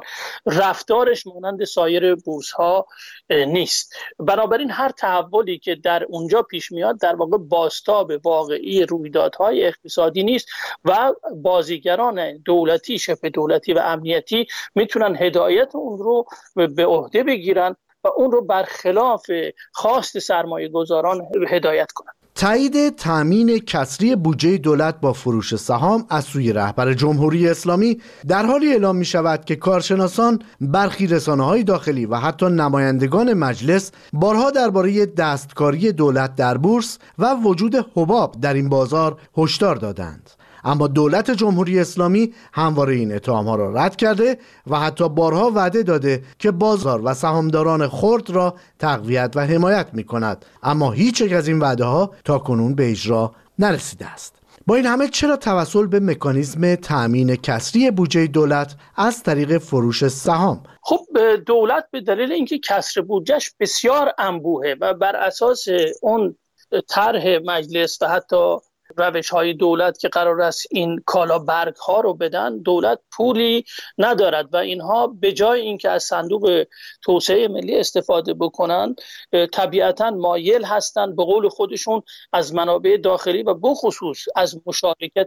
رفتارش مانند سایر بورس ها نیست. بنابراین هر تحولی که در اونجا پیش میاد در واقع بازتاب واقعی رویدادهای اقتصادی نیست و بازیگران دولتی، شبه دولتی و امنیتی میتونن هدایت اون رو به عهده بگیرن و اون رو برخلاف خواست سرمایه گذاران هدایت کنند. تایید تامین کسری بودجه دولت با فروش سهام از سوی رهبر جمهوری اسلامی در حالی اعلام می شود که کارشناسان، برخی رسانه‌های داخلی و حتی نمایندگان مجلس بارها درباره دستکاری دولت در بورس و وجود حباب در این بازار هشدار دادند. اما دولت جمهوری اسلامی همواره این اتهام‌ها را رد کرده و حتی بارها وعده داده که بازار و سهامداران خرد را تقویت و حمایت می‌کند، اما هیچ یک از این وعده‌ها تاکنون به اجرا نرسیده است. با این همه چرا توسل به مکانیزم تأمین کسری بودجه دولت از طریق فروش سهام؟ خب دولت به دلیل اینکه کسر بودجهش بسیار انبوهه و بر اساس اون طرح مجلس و حتی روش های دولت که قرار است این کالا برگ ها رو بدن، دولت پولی ندارد و اینها به جای اینکه از صندوق توسعه ملی استفاده بکنن طبیعتا مایل هستند به قول خودشون از منابع داخلی و بخصوص از مشارکت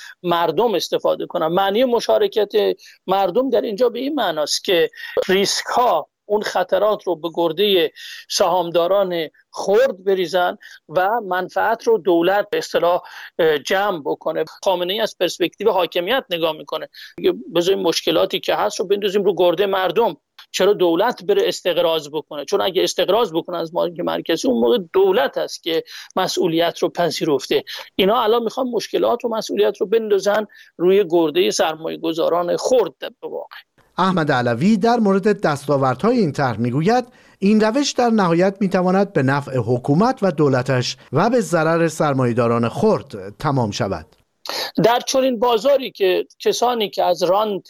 مردم استفاده کنن. معنی مشارکت مردم در اینجا به این معناست که ریسک ها، اون خطرات رو به گرده سهامداران خرد بریزن و منفعت رو دولت به اصطلاح جمع بکنه. خامنه‌ای از پرسپکتیو حاکمیت نگاه میکنه، بذاریم مشکلاتی که هست رو بندازیم رو گرده مردم. چرا دولت بره استقراض بکنه؟ چون اگه استقراض بکنه از بانک مرکزی، اون موقع دولت است که مسئولیت رو پذیرفته. اینا الان میخوان مشکلات و مسئولیت رو بندازن روی گرده سرمایه گذاران خرد. به واقع احمد علوی در مورد دستاوردهای این طرح میگوید این روش در نهایت میتواند به نفع حکومت و دولتش و به ضرر سرمایه‌داران خرد تمام شود. در چنین بازاری که کسانی که از رانت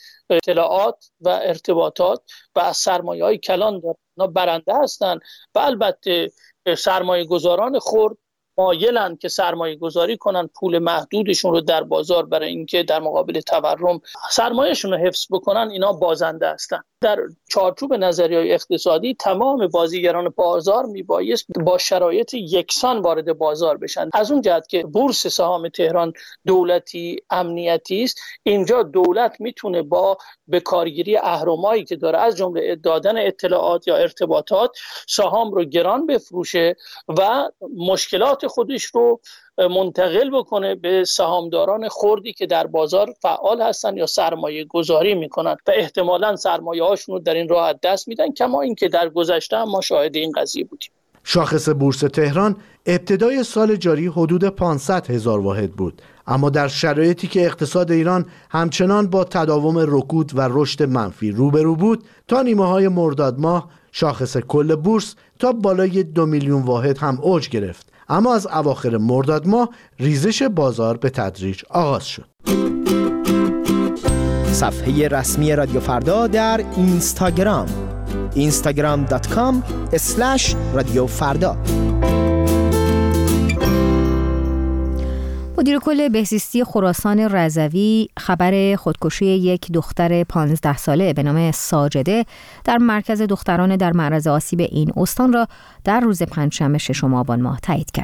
اطلاعات و ارتباطات و از سرمایه‌های کلان دارن برنده هستند و البته سرمایه گذاران خرد مایلن که سرمایه گذاری کنن، پول محدودشون رو در بازار برای اینکه در مقابل تورم سرمایهشون رو حفظ بکنن، اینا بازنده هستن. در چارچوب نظریه‌های اقتصادی تمام بازیگران بازار میبایست با شرایط یکسان وارد بازار بشن. از اون جهت که بورس سهام تهران دولتی امنیتی است، اینجا دولت میتونه با به کارگیری اهرمایی که داره از جمله دادن اطلاعات یا ارتباطات سهام رو گران بفروشه و مشکلات خودش رو منتقل بکنه به سهامداران خردی که در بازار فعال هستن یا سرمایه گذاری میکنن و احتمالاً سرمایه هاشون رو در این راه دست میدن، کما اینکه در گذشته هم ما شاهد این قضیه بودیم. شاخص بورس تهران ابتدای سال جاری حدود پانصد هزار واحد بود، اما در شرایطی که اقتصاد ایران همچنان با تداوم رکود و رشد منفی روبرو بود، تا نیمه های مرداد ماه شاخص کل بورس تا بالای دو میلیون واحد هم اوج گرفت، اما از اواخر مرداد ماه ریزش بازار به تدریج آغاز شد. صفحه رسمی رادیو فردا در اینستاگرام اینستاگرام دات کام اسلش رادیو فردا. مدیر کل بهزیستی خراسان رضوی خبر خودکشی یک دختر پانزده ساله به نام ساجده در مرکز دختران در معرض آسیب این استان را در روز پنجشنبه ششم آبان ماه تایید کرد.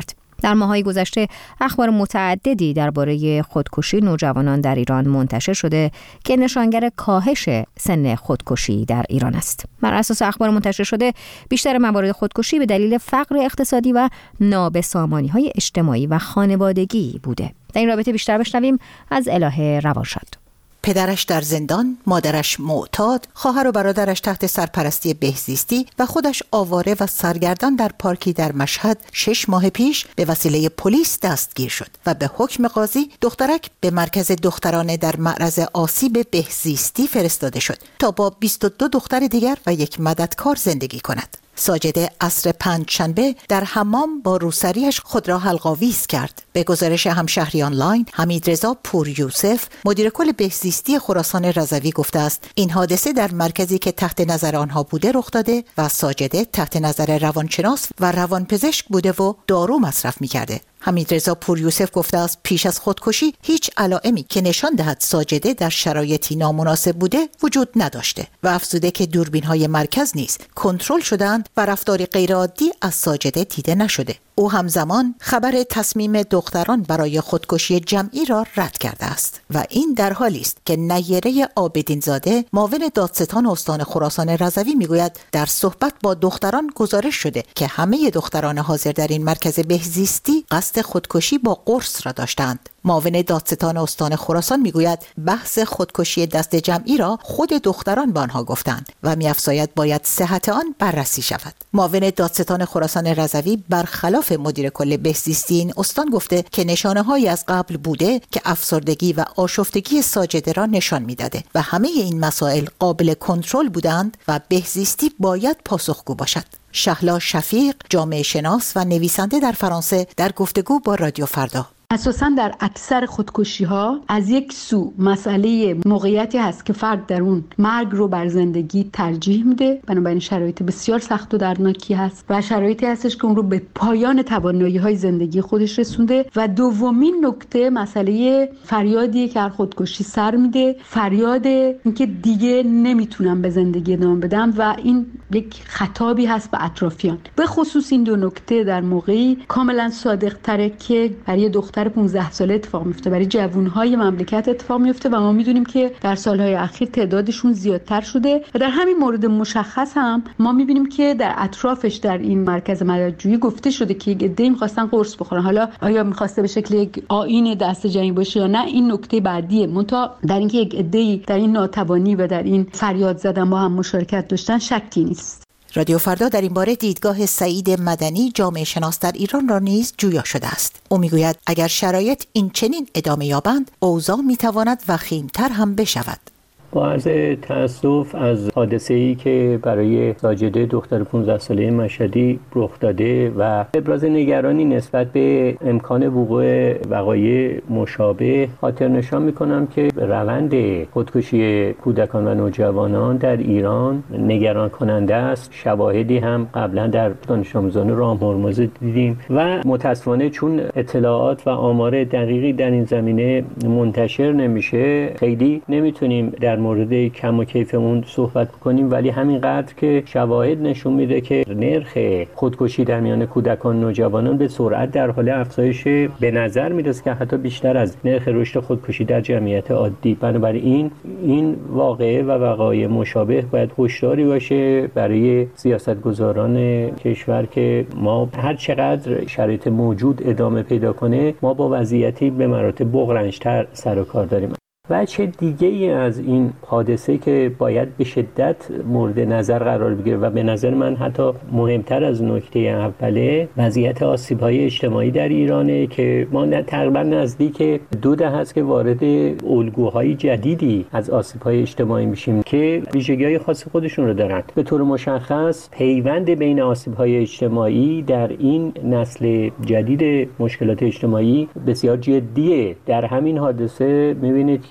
در ماه‌های گذشته اخبار متعددی درباره خودکشی نوجوانان در ایران منتشر شده که نشانگر کاهش سن خودکشی در ایران است. بر اساس اخبار منتشر شده بیشتر موارد خودکشی به دلیل فقر اقتصادی و نابسامانی‌های اجتماعی و خانوادگی بوده. در این رابطه بیشتر بشنویم از الهه روانشاد. پدرش در زندان، مادرش معتاد، خواهر و برادرش تحت سرپرستی بهزیستی و خودش آواره و سرگردان در پارکی در مشهد شش ماه پیش به وسیله پلیس دستگیر شد و به حکم قاضی دخترک به مرکز دخترانه در معرض آسیب بهزیستی فرستاده شد تا با بیست و دو دختر دیگر و یک مددکار زندگی کند. ساجده عصر پنجشنبه در حمام با روسریش خود را حلق‌آویز کرد. به گزارش همشهری آنلاین، حمیدرضا پوریوسف، مدیر کل بهزیستی خراسان رضوی گفته است این حادثه در مرکزی که تحت نظر آنها بوده رخ داده و ساجده تحت نظر روانشناس و روانپزشک بوده و دارو مصرف می‌کرده. حمیدرضا پوریوسف گفته است پیش از خودکشی هیچ علائمی که نشان دهد ساجده در شرایطی نامناسب بوده وجود نداشته و افزوده که دوربین‌های مرکز نیز کنترل شدند و رفتاری غیرعادی از ساجده دیده نشده. او همزمان خبر تصمیم دختران برای خودکشی جمعی را رد کرده است و این در حالی است که نیره عابدین زاده معاون دادستان استان خراسان رضوی میگوید در صحبت با دختران گزارش شده که همه دختران حاضر در این مرکز بهزیستی قصد خودکشی با قرص را داشتند. معاون دادستان استان خراسان میگوید بحث خودکشی دست جمعی را خود دختران به آنها گفتند و می‌افزاید باید صحت آن بررسی شود. معاون دادستان خراسان رضوی برخلاف مدیر کل بهزیستی این استان گفته که نشانه‌هایی از قبل بوده که افسردگی و آشفتگی ساجده را نشان می‌داده و همه این مسائل قابل کنترل بودند و بهزیستی باید پاسخگو باشد. شهلا شفیق، جامعه شناس و نویسنده در فرانسه، در گفتگو با رادیو فردا: اساساً در اکثر خودکشی ها از یک سو مسئله موقعیتی هست که فرد در اون مرگ رو بر زندگی ترجیح میده، بنابراین شرایط بسیار سخت و دردناکی هست و شرایطی هستش که اون رو به پایان توانایی های زندگی خودش رسونده. و دومین نکته مسئله فریادیه که هر خودکشی سر میده، فریاد اینکه دیگه نمیتونم به زندگی ادامه بدم و این یک خطابی هست به اطرافیان. به خصوص این دو نکته در موقعی کاملا صادق تره که برای دختر پانزده ساله اتفاق میفته، برای جوانهای مملکت اتفاق میفته و ما میدونیم که در سالهای اخیر تعدادشون زیادتر شده و در همین مورد مشخص هم ما میبینیم که در اطرافش در این مرکز مددجویی گفته شده که یک عده‌ای می‌خواستن قرص بخورن. حالا آیا می‌خواسته به شکل یک آیین دست جمعی باشه یا نه، این نکته بعدیه. منتها در اینکه یک عده‌ای در این ناتوانی و در این فریاد زدن با هم مشارکت داشتن شکی نیست. رادیو فردا در این باره دیدگاه سعید مدنی، جامعه شناس در ایران را نیز جویا شده است. او میگوید اگر شرایط این چنین ادامه یابند، اوضاع میتواند وخیم‌تر هم بشود. با عرض تأسف از حادثه‌ای که برای ساجده دختر پانزده ساله مشهدی رخ داده و ابراز نگرانی نسبت به امکان وقوع وقایع مشابه خاطر نشان می‌کنم که روند خودکشی کودکان و نوجوانان در ایران نگران کننده است. شواهدی هم قبلا در دانش آموزان راهمرز دیدیم و متأسفانه چون اطلاعات و آمار دقیقی در این زمینه منتشر نمیشه، خیلی نمیتونیم در مورد کم و کیف اون صحبت کنیم، ولی همینقدر که شواهد نشون میده که نرخ خودکشی در میان کودکان و نوجوانان به سرعت در حال افزایش به نظر میرسه که حتی بیشتر از نرخ رشد خودکشی در جمعیت عادی. بنابراین این واقعه و وقایع مشابه باید هشداری باشه برای سیاستگزاران کشور که ما هر چقدر شرایط موجود ادامه پیدا کنه، ما با وضعیتی به مراتب بغرنج‌تر سر و کار داریم. و چه دیگه ای از این حادثه که باید به شدت مورد نظر قرار بگیره و به نظر من حتی مهمتر از نکته اوله وضعیت آسیب‌های اجتماعی در ایرانه که ما تقریبا نزدیک دو دهه است که وارد الگوهای جدیدی از آسیب‌های اجتماعی میشیم که ویژگی‌های خاص خودشون رو دارن. به طور مشخص پیوند بین آسیب‌های اجتماعی در این نسل جدید مشکلات اجتماعی بسیار جدیه. در همین حادثه می‌بینید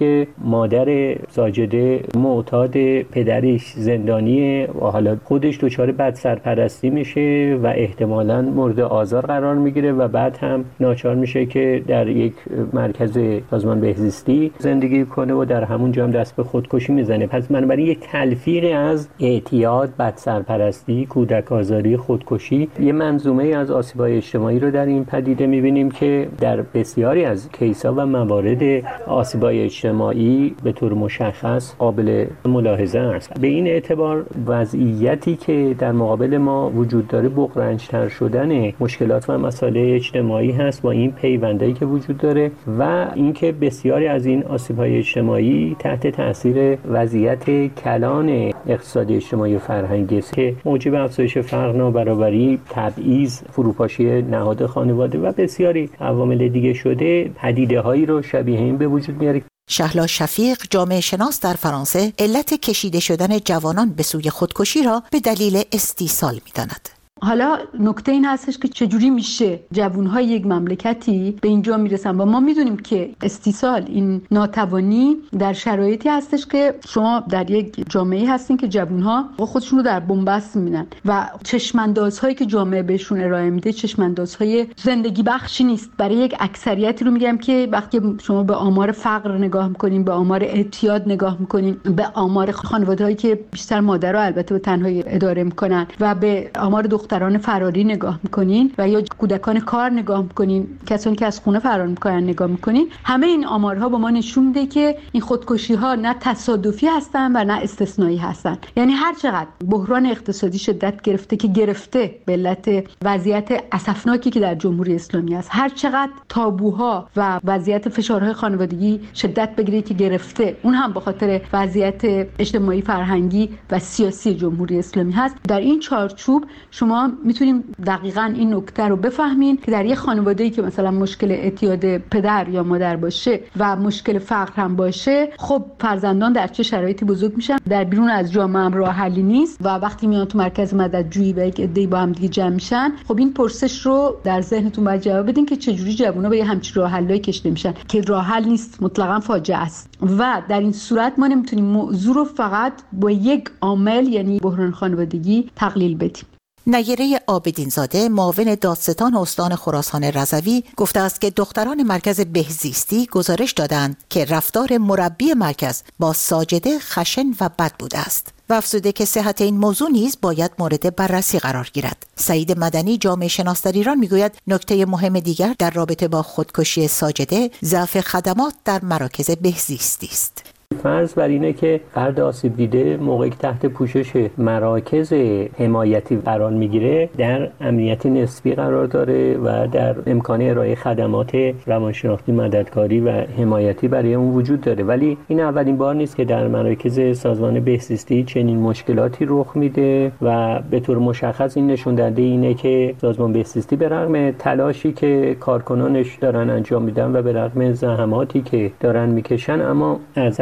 که مادر ساجده معتاد پدرش زندانیه و حالا خودش دچار بد سرپرستی میشه و احتمالاً مورد آزار قرار میگیره و بعد هم ناچار میشه که در یک مرکز سازمان بهزیستی زندگی کنه و در همون جا هم دست به خودکشی میزنه. پس بنابراین یک تلفیق از اعتیاد، بد سرپرستی، کودک آزاری، خودکشی، یه منظومه از آسیب‌های اجتماعی رو در این پدیده میبینیم که در بسیاری از کیس‌ها و موارد آسیب‌های اجتماعی به طور مشخص قابل ملاحظه است. به این اعتبار وضعیتی که در مقابل ما وجود داره بغرنج‌تر شدن مشکلات و مسائل اجتماعی هست با این پیوندی که وجود داره و اینکه بسیاری از این آسیب‌های اجتماعی تحت تاثیر وضعیت کلان اقتصادی اجتماعی و فرهنگی است که موجب افزایش فقر، نابرابری، تبعیض، فروپاشی نهاد خانواده و بسیاری عوامل دیگه شده پدیده‌هایی رو شبیه این به وجود میاره. شهلا شفیق، جامعه شناس در فرانسه، علت کشیده شدن جوانان به سوی خودکشی را به دلیل استیصال می‌داند. حالا نکته این هستش که چجوری میشه جوانهای یک مملکتی به اینجا میرسن و ما میدونیم که استیصال، این ناتوانی در شرایطی هستش که شما در یک جامعه هستین که جوانها خودشون رو در بن‌بست میبینن و چشماندازهایی که جامعه بهشون ارائه میده چشماندازهای زندگی بخشی نیست. برای یک اکثریتی رو میگم که وقتی شما به آمار فقر نگاه میکنین، به آمار اعتیاد نگاه میکنین، به آمار خانواده‌هایی که بیشتر مادرها البته به تنهایی اداره میکنن و به آمار دختران فراری نگاه میکنین و یا کودکان کار نگاه میکنین، کسانی که از خونه فرار میکنن نگاه میکنین، همه این آمارها با ما نشون میده که این خودکشی ها نه تصادفی هستن و نه استثنایی هستن. یعنی هر چقدر بحران اقتصادی شدت گرفته که گرفته به علت وضعیت اسفناکی که در جمهوری اسلامی است، هر چقدر تابوها و وضعیت فشارهای خانوادگی شدت بگیره که گرفته، اون هم به خاطر وضعیت اجتماعی، فرهنگی و سیاسی جمهوری اسلامی هست، در این چارچوب شما میتونیم دقیقاً این نکته رو بفهمین که در یک خانواده‌ای که مثلا مشکل اعتیاد پدر یا مادر باشه و مشکل فقر هم باشه، خب فرزندان در چه شرایطی بزرگ میشن، در بیرون از جامعه هم راه حلی نیست و وقتی میان تو مرکز مددجویی و یک عده‌ای با هم دیگه جمع میشن، خب این پرسش رو در ذهنتون باید جواب بدین که چجوری جوونا به همچین راه حلایی کشیده میشن که راه حل نیست، مطلقاً فاجعه است. و در این صورت ما نمیتونیم موضوع رو فقط با یک عامل یعنی بحران خانوادگی تقلیل بدیم. نیره عابدین‌زاده، معاون دادستان استان خراسان رضوی، گفته است که دختران مرکز بهزیستی گزارش دادند که رفتار مربی مرکز با ساجده خشن و بد بوده است و افزوده که صحت این موضوع نیز باید مورد بررسی قرار گیرد. سعید مدنی، جامعه شناس در ایران، میگوید نکته مهم دیگر در رابطه با خودکشی ساجده ضعف خدمات در مراکز بهزیستی است. فرض بر اینه که فرد آسیب دیده موقعی که تحت پوشش مراکز حمایتی قرار میگیره در امنیت نسبی قرار داره و در امکان ارائه خدمات روانشناختی، مددکاری و حمایتی برای اون وجود داره. ولی این اولین بار نیست که در مراکز سازمان بهزیستی چنین مشکلاتی رخ میده و به طور مشخص این نشون دهنده اینه که سازمان بهزیستی به رغم تلاشی که کارکنانش دارن انجام میدن و به رغم زحماتی که دارن میکشن، اما از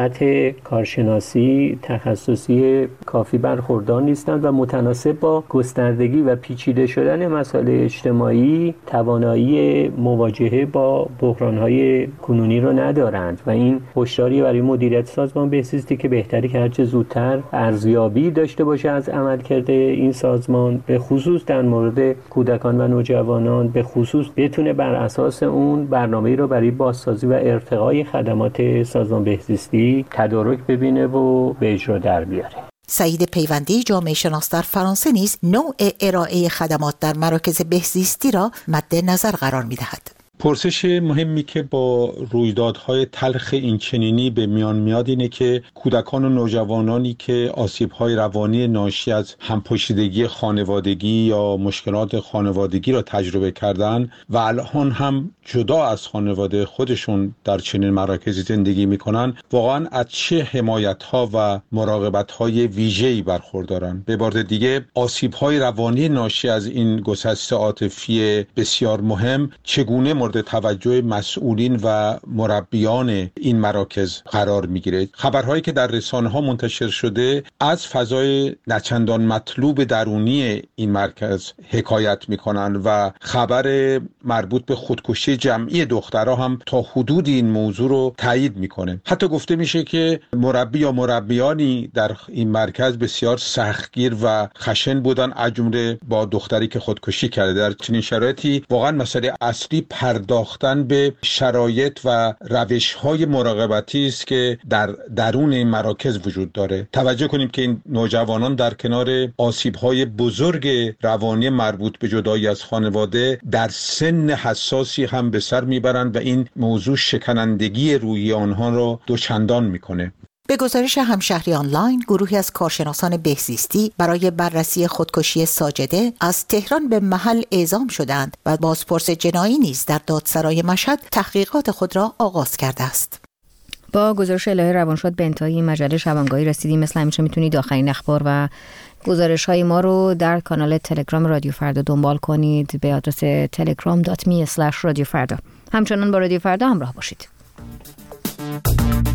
کارشناسی تخصصی کافی برخوردار نیستند و متناسب با گستردگی و پیچیده شدن مسائل اجتماعی توانایی مواجهه با بحران‌های کنونی رو ندارند و این هشداری برای مدیریت سازمان بهزیستی که بهتری که هرچه زودتر ارزیابی داشته باشه از عملکرد این سازمان، به خصوص در مورد کودکان و نوجوانان، به خصوص بتونه بر اساس اون برنامه‌ای رو برای بازسازی و ارتقای خدمات سازمان بهزیستی تدارک ببینه و به اجرا در بیاره. سعید پیوندی، جامعه شناس در فرانسه، نیز نوع ارائه خدمات در مراکز بهزیستی را مد نظر قرار می‌دهد. پرسش مهمی که با رویدادهای تلخ اینچنینی به میان میاد اینه که کودکان و نوجوانانی که آسیب‌های روانی ناشی از همپاشیدگی خانوادگی یا مشکلات خانوادگی را تجربه کردن و الان هم جدا از خانواده خودشون در چنین مراکزی زندگی میکنن، واقعا از چه حمایت‌ها و مراقبت‌های ویژه‌ای برخوردارن. به عبارت دیگه آسیب‌های روانی ناشی از این گسست عاطفی بسیار مهم چگونه مورد توجه مسئولین و مربیان این مراکز قرار میگیره. خبرهایی که در رسانه ها منتشر شده از فضای نچندان مطلوب درونی این مرکز حکایت میکنن و خبر مربوط به خودکشی جمعی دخترها هم تا حدودی این موضوع رو تایید میکنه. حتی گفته میشه که مربی یا مربیانی در این مرکز بسیار سختگیر و خشن بودن، از جمله با دختری که خودکشی کرده. در چنین شرایطی واقعا مسئله اصلی پرداختن به شرایط و روش‌های مراقبتی است که در درون این مراکز وجود داره. توجه کنیم که این نوجوانان در کنار آسیب‌های بزرگ روانی مربوط به جدایی از خانواده در سن حساسی هم به سر میبرند و این موضوع شکنندگی روحی آنها را دوچندان میکنه. به گزارش همشهری آنلاین، گروهی از کارشناسان بهزیستی برای بررسی خودکشی ساجده از تهران به محل اعزام شدند و بازپرس جنایی نیز در دادسرای مشهد تحقیقات خود را آغاز کرده است. با گزارش الهه روانشاد به انتهای مجله شبانگاهی رسیدیم. مثل همیشه میتونید آخرین اخبار و گزارش های ما رو در کانال تلگرام رادیو فردا دنبال کنید به آدرس تلگرام دات می اسلش رادیو فردا. همچنان با رادیو فردا همراه باشید.